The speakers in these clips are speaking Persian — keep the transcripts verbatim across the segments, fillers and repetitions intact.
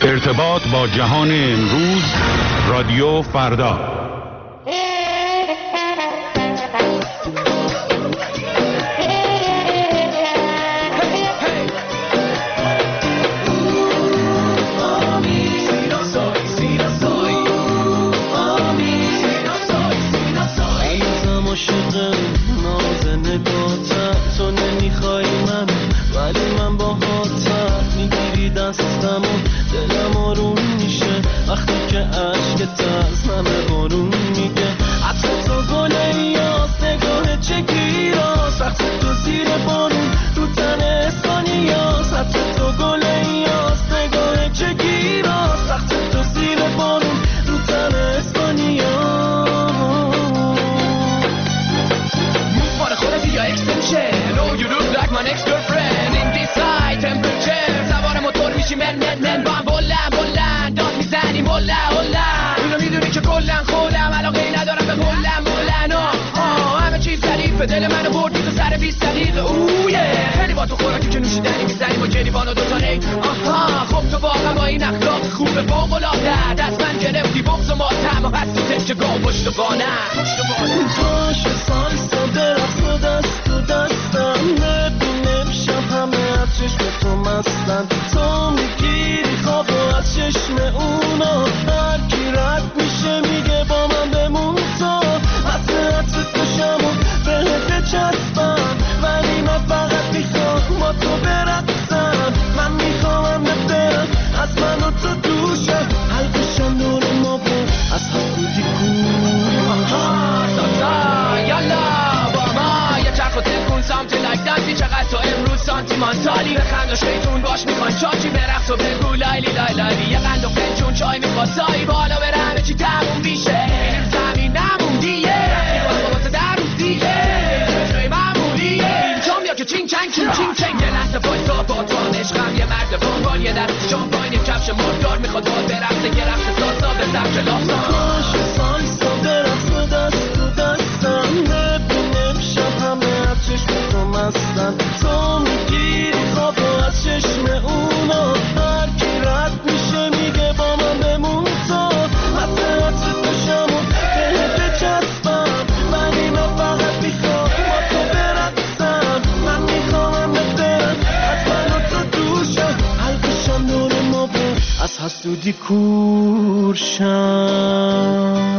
ارتباط با جهان امروز، رادیو فردا. دل منو بردی تو سر بیست دقیقه اویه خیلی با تو خوراکی که نوشیدنی میزنیم و گریبان و دوتا نی آها خب تو واقعا با این اخلاق خوبه فوق‌العاده دست من گرفتی بغض و ماتم و هست تو تکه گاه پشت و بانم پاش سالس و درخت و دست و دستم نبینم شب همه از چشم تو مستن تو میگیری خواب و از چشم اونا هر کی رد میشه میگه با من بمون تو مسئلت توشم و بهت چسبم ولی من فقط میخوام با تو برقصم من میخوام برم از من و تو دوشم حلقشم دور ما بود از هم بودی یالا با ما یه چرخ و تکون سامتی لایک دانسی چقدر تو امروز سانتیمانتالی به خند و شیطون باش میخوان چاچی برقص و بگو لایلی لای لایلی یه قند و پنجون چای میخواستایی بالا بره همه چی تموم میشه میریم زمین نموندیه بابا تو در روز دیگه جوی معمولیه اینجا میا که چینگ چنگ چینگ چینگ چینگ یه لحظه بایستا با تو عشقم یه مرد بانبان یه دست شامپاین یه کفش مردار میخواد باد برقصه یه رقص ساسا به سبک لافتا تو میگیری خواب و از چشم اونا هر کی رد میشه میگه با من بمون تو مسئلت توشم و بهت چسبم ولی من فقط میخوام با تو برقصم من میخوام برم از من و تو دوشم حلقشم دور ما بود از حسودی کورشم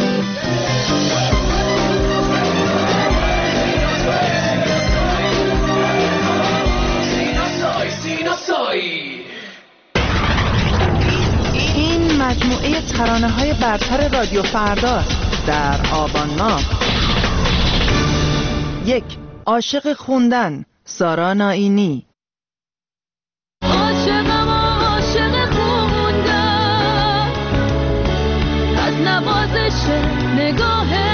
این مجموعه ترانه‌های برتر رادیو فردا در آبان ماه. یک، عاشق خوندن، سارا نائینی. عاشقم عاشق خوندن از نوازش نگاهه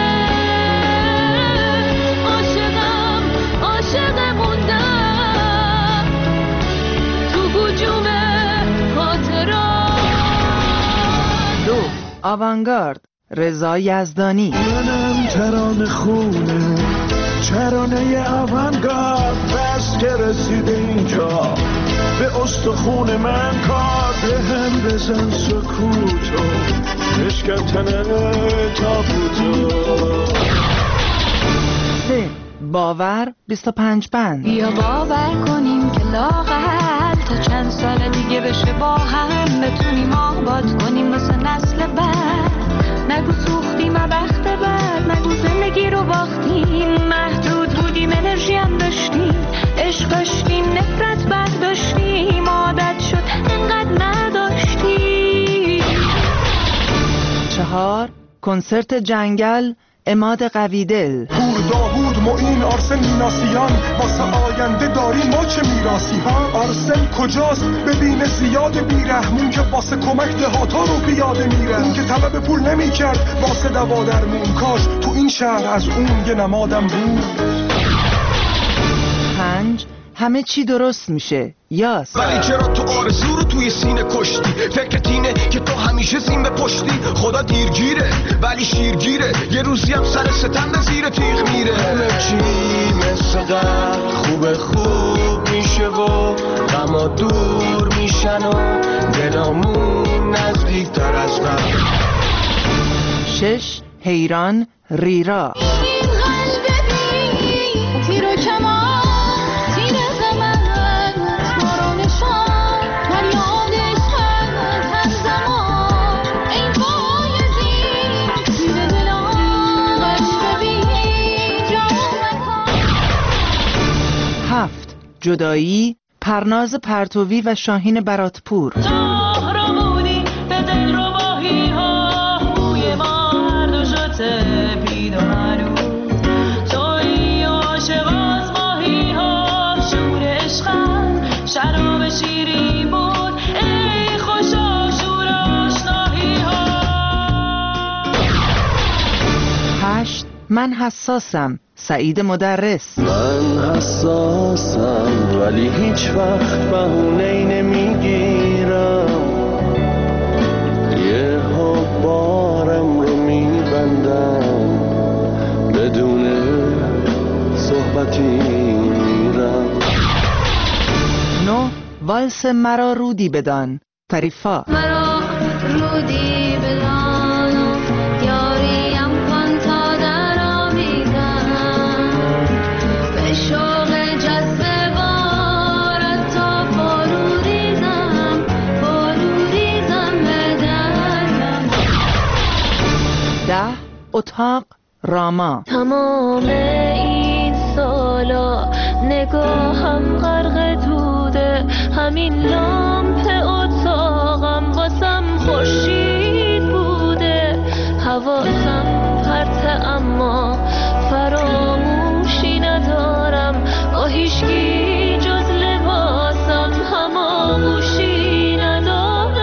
عاشقم عاشق موندن تو هجوم خاطرات. دو، آوانگارد، رضا یزدانی. منم ترانه خونه ترانه آوانگارد بس که رسیده اینجا به استخون من کار به هم بزن سکوتو بشکن تابوتو. سه، باور بیست و پنج بند. بیا باور کنیم که لاغر تا چند سال دیگه بشه با هم بتونیم آباد کنیم واسه نسل بعد. نگو سوختیم بخت بعد نگو زندگی رو باختیم محدود بودیم انرژی هم داشتیم عشق داشتیم نفرت برداشتیم عادت شد انقدر نداشتیم. چهار، کنسرت جنگل، عماد قویدل. پور داوود معین آرسن میناسیان واسه آینده داریم ما چه میراسی ها. آرسن کجاست ببینه زیاد بیرحمون که واسه کمک دهاتا رو بیاده میره. اون که طلب پول نمی کرد واسه دوا درمون کاش تو این شهر از اون یه نمادم بود. پنج، همه چی درست میشه، یاس. ولی چرا تو آرزو رو توی سینه کشتی؟ فکرت اینه که تو همیشه زین به پشتی. خدا دیرگیره ولی شیرگیره یه روزی هم سر ستم به زیر تیغ میره. همه چی مثل قبل خوب خوب میشه و غما دور میشن و دلامون شش حیران ریرا. هفت جدایی پرناز پرتوی و شاهین براتپور. هشت من حساسم سعید مدرس. من حساسم ولی هیچ وقت بهونه‌ای نمیگیرم، یه ها بارم رو میبندم، بدون صحبتی میرم. نه والس مرا رودی بدان فریفا. مرا رودی بدان یاریم کن تا در آمیزم، به شوق جذبه بارد تا فرو ریزم، فرو ریزم به درم. ده اتاق راما. تمام این سالا نگاهم غرق دوده، همین لامپ اتاقم واسم خورشید بوده، حواسم پرته اما فراموشی ندارم، با هیچکی جز لباسم هماغوشی ندارم.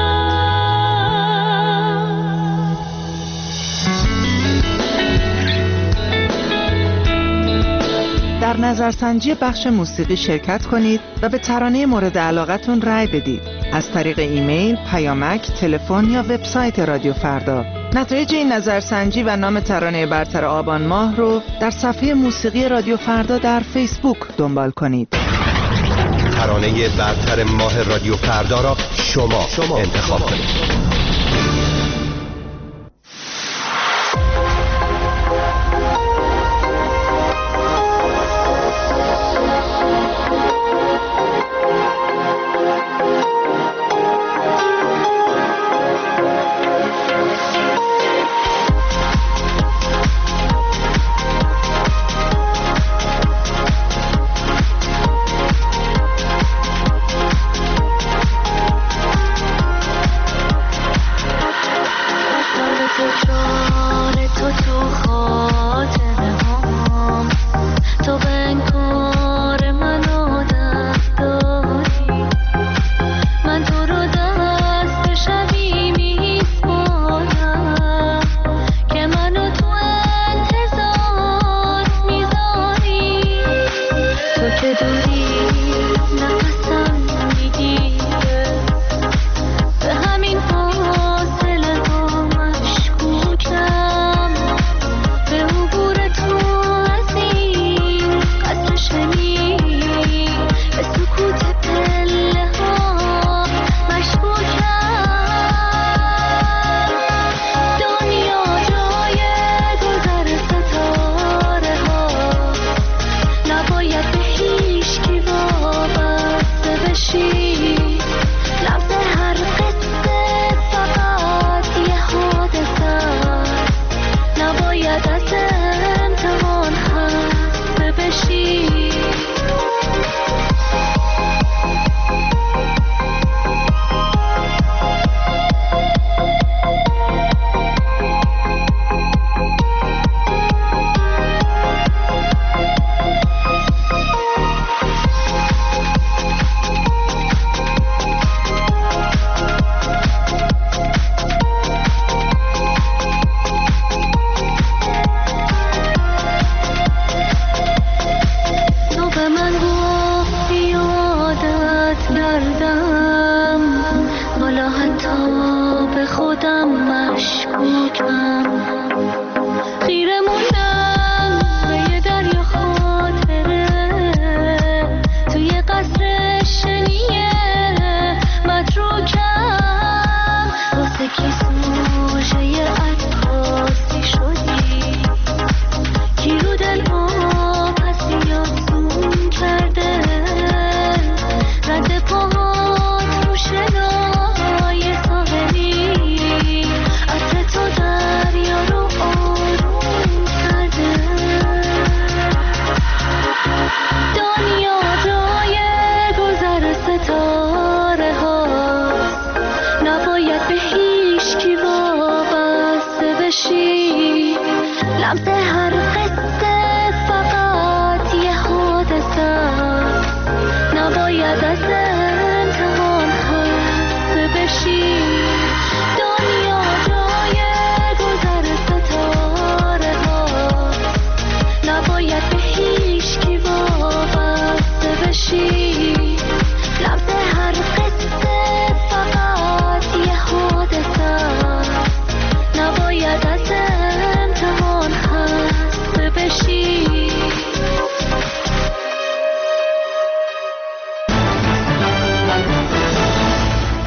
در نظرسنجی بخش موسیقی شرکت کنید و به ترانه مورد علاقتون رأی بدید از طریق ایمیل، پیامک، تلفن یا وبسایت رادیو فردا. نتایج این نظرسنجی و نام ترانه برتر آبان ماه رو در صفحه موسیقی رادیو فردا در فیسبوک دنبال کنید. ترانه برتر ماه رادیو فردا را شما, شما انتخاب کنید.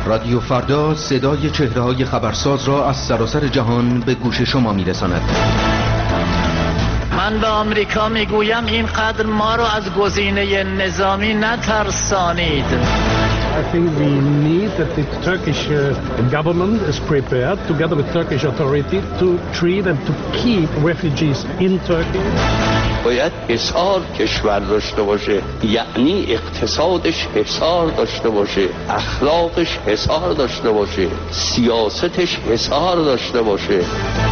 رادیو فردا صدای چهره‌های خبرساز را از سراسر جهان به گوش شما می‌رساند. من به آمریکا میگویم اینقدر ما رو از گزینه نظامی نترسانید. I think we need that the Turkish uh, government is prepared, together with Turkish authority, to treat and to keep refugees in Turkey. باید حصار کشور داشته باشه، یعنی اقتصادش حصار داشته باشه، اخلاقش حصار داشته باشه، سیاستش حصار داشته باشه.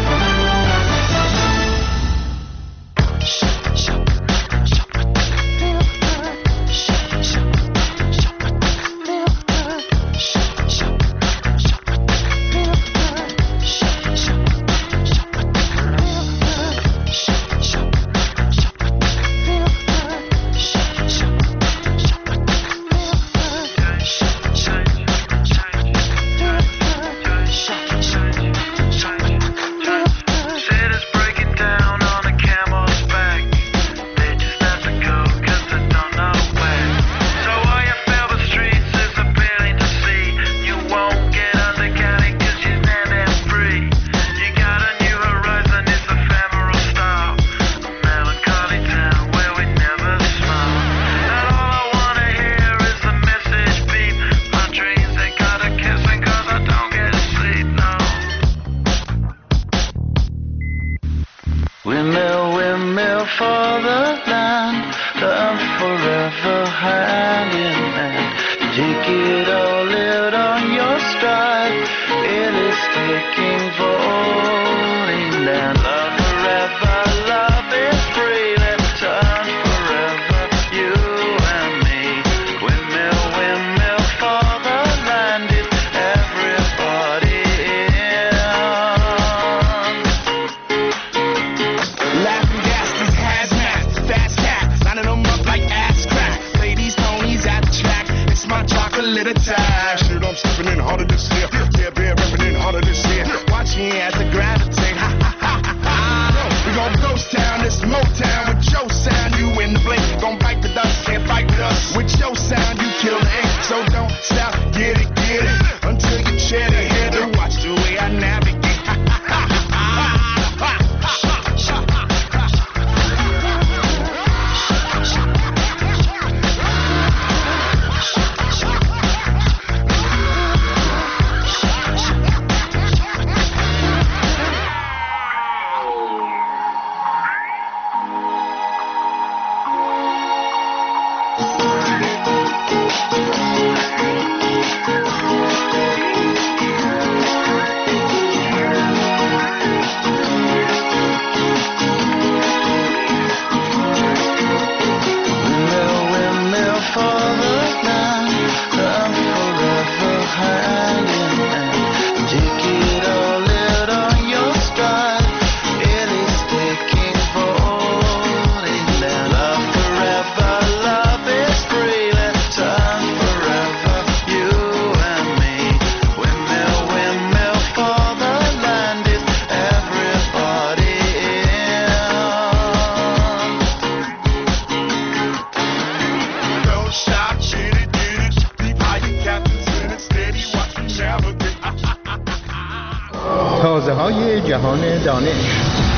تازه‌های جهان دانش.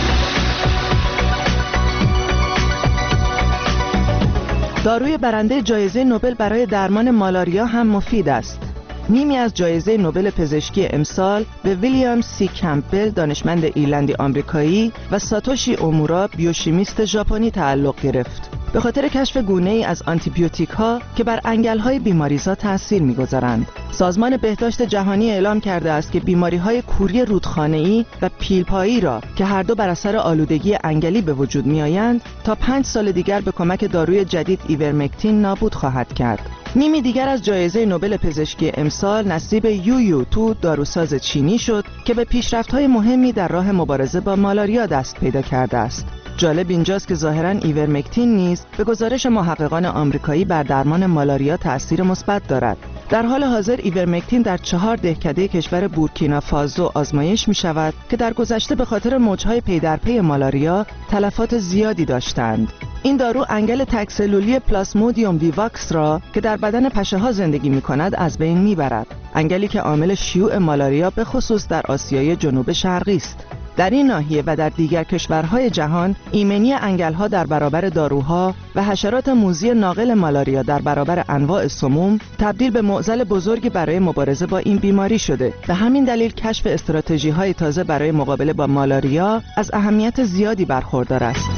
داروی برنده جایزه نوبل برای درمان مالاریا هم مفید است. نیمی از جایزه نوبل پزشکی امسال به ویلیام سی کمپبل دانشمند ایرلندی آمریکایی و ساتوشی اومورا بیوشیمیست ژاپنی تعلق گرفت. به خاطر کشف گونه‌ای از آنتیبیوتیک ها که بر انگل‌های بیماریزا تأثیر می‌گذارند. سازمان بهداشت جهانی اعلام کرده است که بیماری‌های کوری رودخانه‌ای و پیلپایی را که هر دو بر اثر آلودگی انگلی به وجود می‌آیند تا پنج سال دیگر به کمک داروی جدید ایورمکتین نابود خواهد کرد. نیمی دیگر از جایزه نوبل پزشکی امسال نصیب یو یو تو داروساز چینی شد که به پیشرفت‌های مهمی در راه مبارزه با مالاریا دست پیدا کرده است. جالب اینجاست که ظاهراً ایورمکتین نیز به گزارش محققان آمریکایی بر درمان مالاریا تأثیر مثبت دارد. در حال حاضر ایورمکتین در چهار دهکده کشور بورکینافاسو آزمایش می شود که در گذشته به خاطر موجهای پی در پی مالاریا تلفات زیادی داشتند. این دارو انگل تک‌سلولی پلاسمودیوم ویواکس را که در بدن پشه ها زندگی می کند از بین می برد. انگلی که عامل شیوع مالاریا به خصوص در آسیای جنوب شرقی است. در این ناحیه و در دیگر کشورهای جهان ایمنی انگل‌ها در برابر داروها و حشرات موذی ناقل مالاریا در برابر انواع سموم تبدیل به معضل بزرگی برای مبارزه با این بیماری شده. به همین دلیل کشف استراتژی‌های تازه برای مقابله با مالاریا از اهمیت زیادی برخوردار است.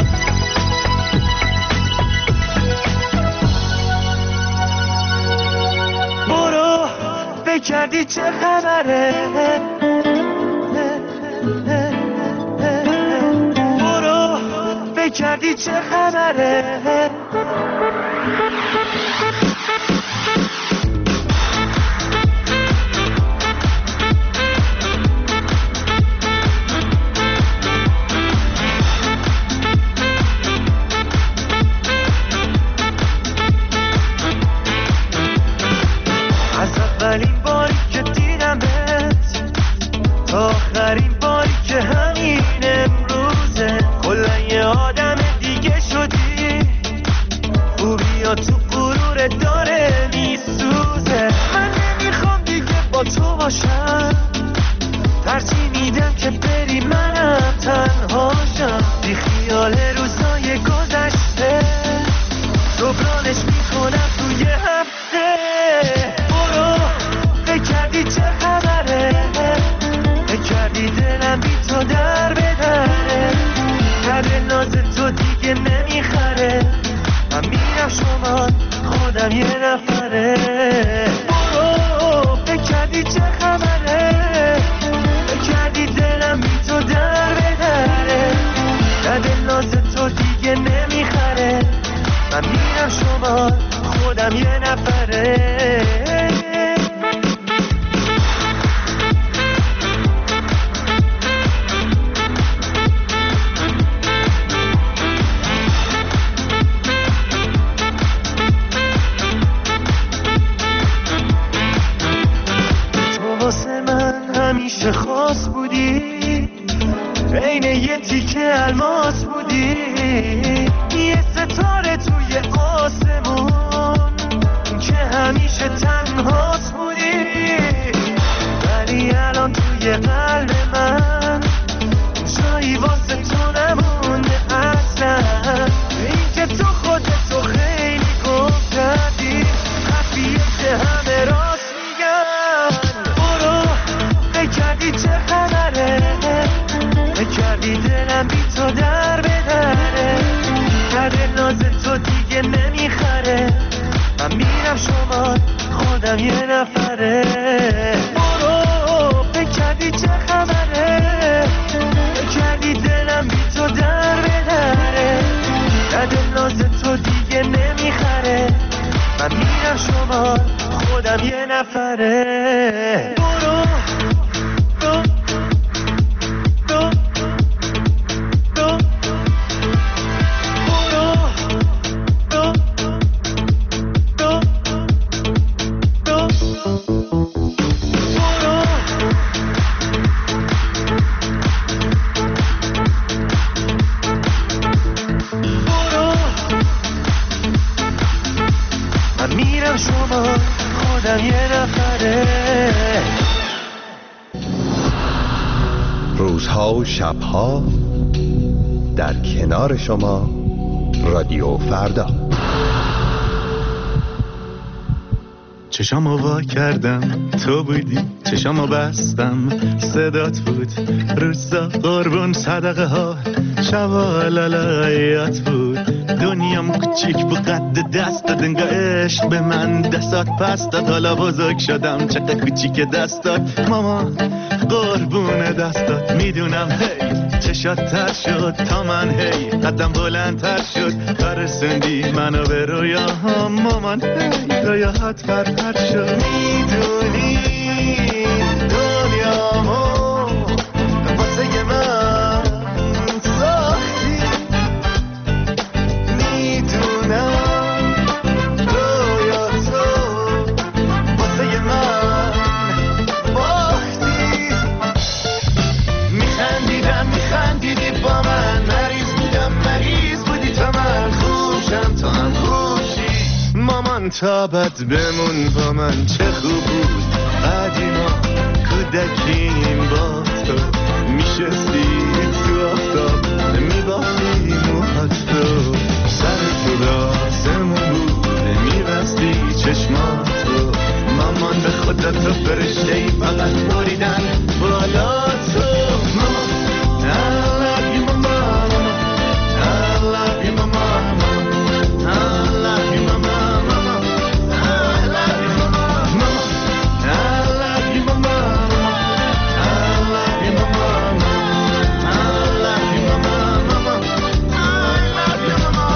برو بکردی چه خبره، برو بکردی چه خبره، از اولین باری که دیدمت تا آخرین باری که همین امروزه کلا یه آدم دیگه شدی، خوبی تو غرور داره میسوزه. من نمیخوام دیگه با تو باشم، ترجیح میدم که بری منم تنهاشم، بی خیال روزای گذشته جبرانش میکنم توی هفته. برو بکردی چه خبره، بکردی دلم بی تو در بدره، کرده ناز تو دیگه نمیخره، من میرم شما خودم یه نفره. برو بکردی چه خبره، بکردی دلم بی تو در بدره، کرده ناز تو دیگه نمیخره، من میرم شما خودم یه نفره. واسه من همیشه خاص بودی، عین یه تیکه الماس بودی، یه ستاره توی آسمون که همیشه تنهاست بودی، ولی الان توی قلب من جایی واسه تو نمونده اصلا. این که تو خودتو خیلی گم کردی، حرفیه که همه راست میگن. بکردی چه خبره، بکردی دلم بی تو در بدره، کرده ناز تو دیگه نمیخره، من میرم شما خودم یه نفره. برو بکردی چه خبره، بکردی دلم بی تو در بدره، کرده ناز تو دیگه نمیخره، من میرم شما خودم یه نفره. برو روزها و شبها در کنار شما رادیو فردا. چشامو وا کردم تو بودی، چشامو بستم صدات بود، روزا قربون صدقه ها شوالالایات بود، دنیام کوچیک بود قد دستات، انگار عشق به من دستات پس داد، حالا بزرگ شدم چقدر کوچیک دستات، مامان قربون دستات، میدونم هی چشات تر شد تا من، هی قدم بلندتر شد برسوندی منو به رویاهام، مامان هی رویاهات فرتر شد. میدونی دنیامو واسه من ساختی، میدونم رویاتو واسه من باختی، میخندیدم میخندیدی با من، مریض بودم مریض بودی تا من، خوشم تا هم خوشی، مامان تا بد بمون با من چه خوب بود، تو فرشته‌ای فقط بریدن بالا تو ماما I love you mama I love you mama I love you mama I love you mama I love you mama I love you mama I love you mama I love you mama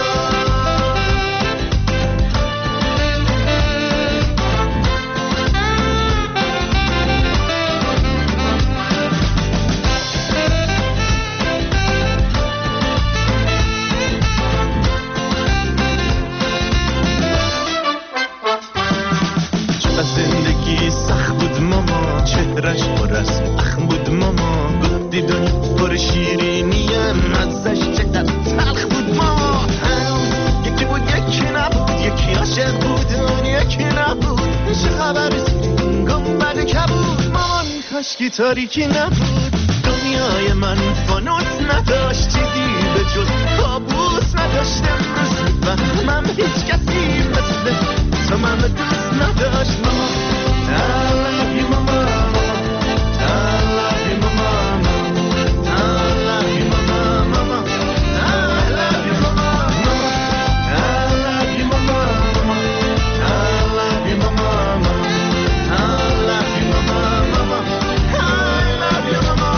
زندگی سخت بود ماما چهرش پر از اخم بود ماما گفتی دنیا پر شیرینیه مزش چقدر تلخ بود ماما هنوز یکی بود یکی نبود یکی عاشق بود اون یکی نبود چه خبر زیر گنبد کبود مامان کاشکی تاریکی نبود دنیای من فانوس نداشت چیزی به جز کابوس نداشت امروز و من هیچ کسی مثل تو من دوست نداشت ماما I love you mama I love you mama I love you mama mama I love you mama I love you mama I love you mama I love you mama mama I love you mama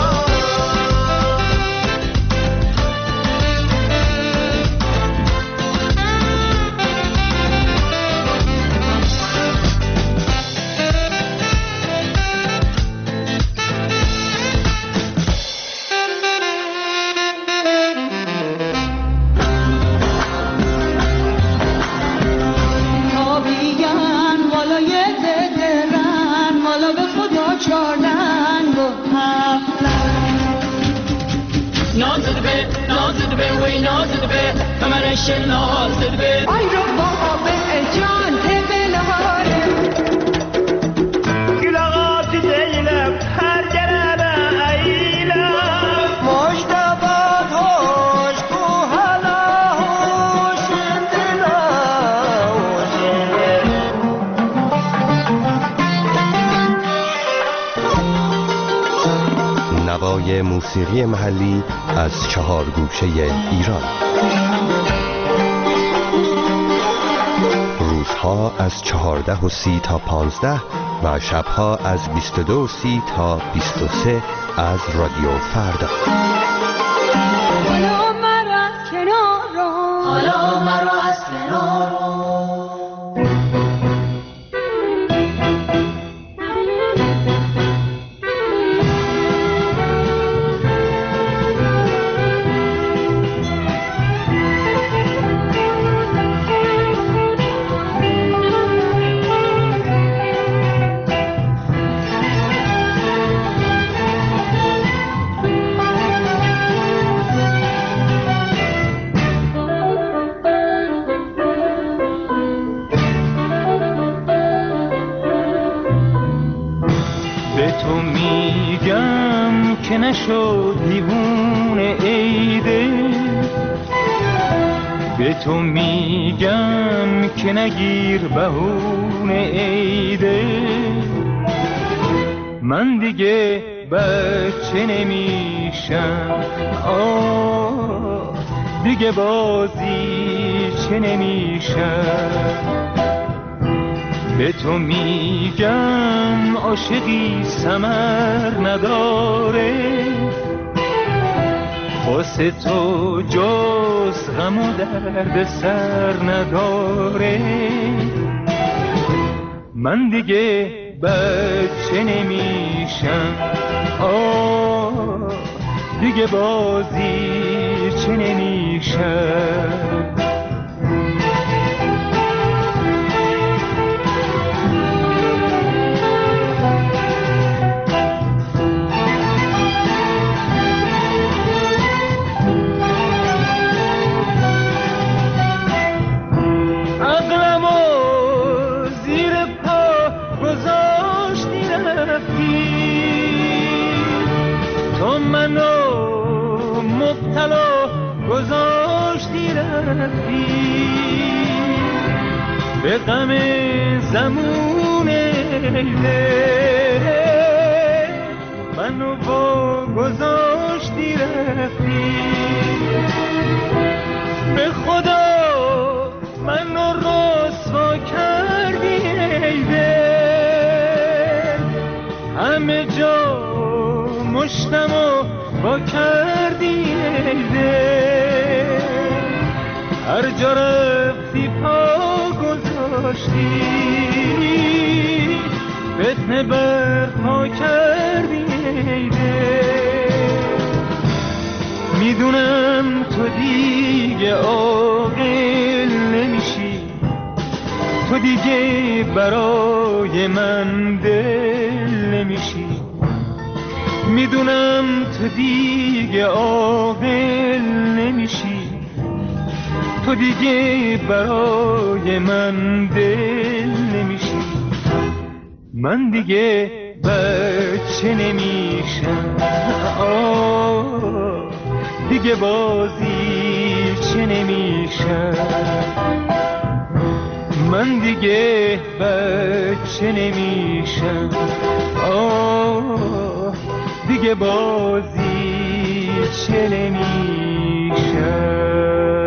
آی رو بابا جان تبل هاره گلاغات دیلم هر جرابه ایلم مجتبات هوش کو هلا هوش دلا هوش نوای موسیقی محلی از چهار گوشه ایران. روزها از چهارده و سی تا پانزده و شبها از بیست و دو و سی تا بیست و سه از رادیو فردا. حالا مرا از کنار رو حالا مرا از کنار رو تو میگم که نشد دیوونه ایده به تو میگم که نگیر بهونه ایده من دیگه بچه نمیشم آه دیگه بازی چه نمیشم به تو میگم عاشقی ثمر نداره واسه تو جز غم و درد سر نداره من دیگه بچه نمیشم آه دیگه بازی چه نمیشم به غم زمونه منو با گذاشتی رفتی، به خدا منو رسوا کردی همه جا مشتمو با کردی هر جا رفتی پا گذاشتی فتنه برپا کردی میدونم تو دیگه عاقل نمیشی، تو دیگه برای من دل نمیشی، میدونم تو دیگه عاقل نمیشی، تو دیگه برای من دل نمیشی، من دیگه بچه نمیشم، آه دیگه بازی چه نمیشم، من دیگه بچه نمیشم، آه دیگه بازی چه نمیشم.